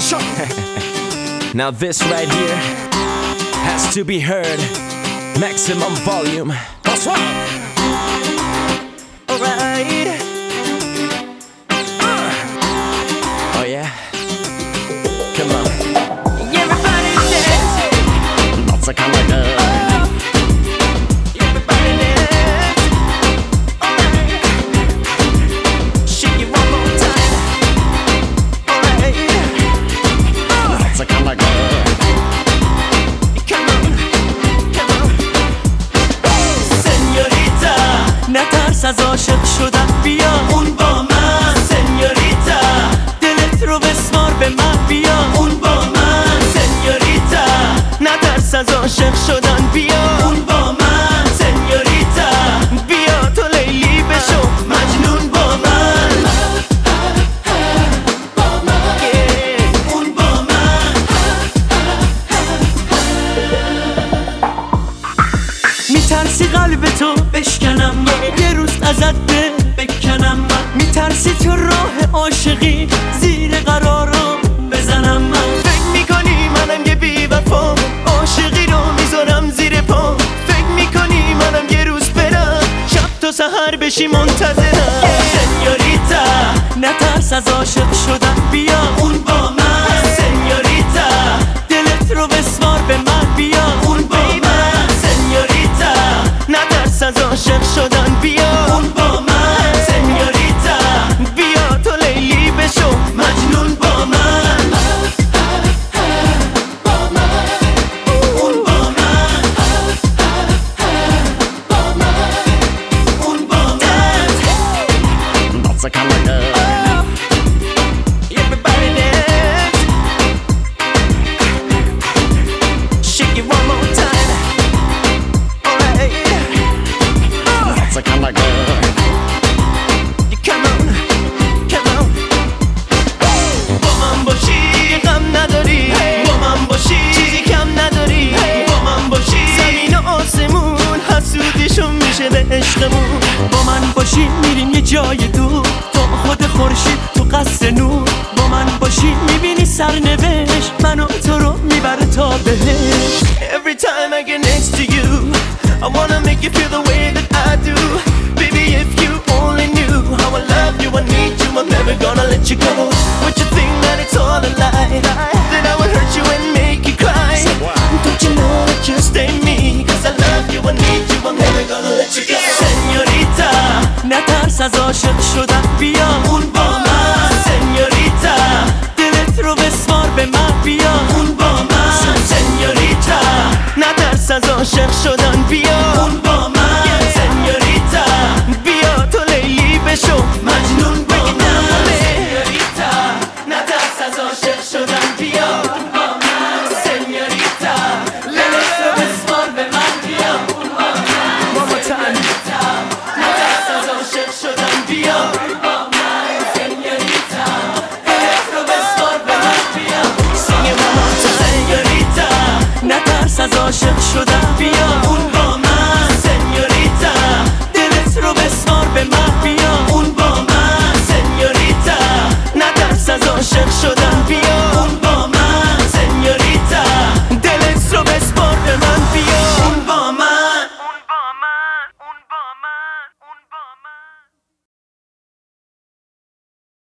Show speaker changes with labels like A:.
A: Now this right here has to be heard. Maximum volume. That's right. Alright. Oh yeah. Come on. Everybody dance. Lots of kind of good. Everybody dance. Alright. Shake it one more time. Alright. Lots of kind of good. نترس از عاشق شدن بیا اون با من سنیوریتا دلت رو بسپار به من بیا اون با من سنیوریتا نترس از عاشق شدن بیا اون با من سنیوریتا بیا تو لیلی بشو مجنون با من اون با من میترسی قلب تو بشکنم یه روز ازت بکنم من میترسی تو راه عاشقی زیر قرارم بزنم من فکر میکنی منم یه بی وفا عاشقی رو میذارم زیر پا فکر میکنی منم یه روز برم شب تا سحر بشی منتظرم سنیوریتا نترس از عاشق شدن بیا اون با من سنیوریتا دلت رو بسپار به من بیا اون با من سنیوریتا نترس از عاشق شدن بیا اون با من سنیوریتا بیا تو لیلی بشو مجنون با من اون با من اون با من Lots of kind of good Everybody dance Shake it one more time Alright Lots of kind of good Come on, come on با من باشی غم نداری با من باشی چیزی کم نداری با من باشی زمین و آسمون حسودیشون میشه به عشقمون با من باشی میریم یه جای دور تو خود خورشید تو قصر نور با من باشی میبینی سرنوشت منو تو رو میبره تا بهش Every time I get next to you I wanna make you feel the way that I do Baby if you only knew how I love you, I need you, I'm never gonna let you go Would you think that it's all a lie? That I would hurt you and make you cry Don't you know that just ain't me Cause I love you, I need you, I'm never gonna let you go Señorita نترس از عاشق شدن بیا اون با من Señorita دلت رو بسپار به من بیا اون با من Señorita نترس از عاشق شدن بیا اون با من Señorita بیا تو لیلی بشو مجنون با من Señorita نترس از عاشق شدن بیا اون با من Señorita دلت رو بسپار به من بیا اون با من One more time نترس از عاشق شدن بیا اون با من Señorita دلت رو بسپار به من بیا Sing it one more time Señorita نترس از عاشق شدن بیا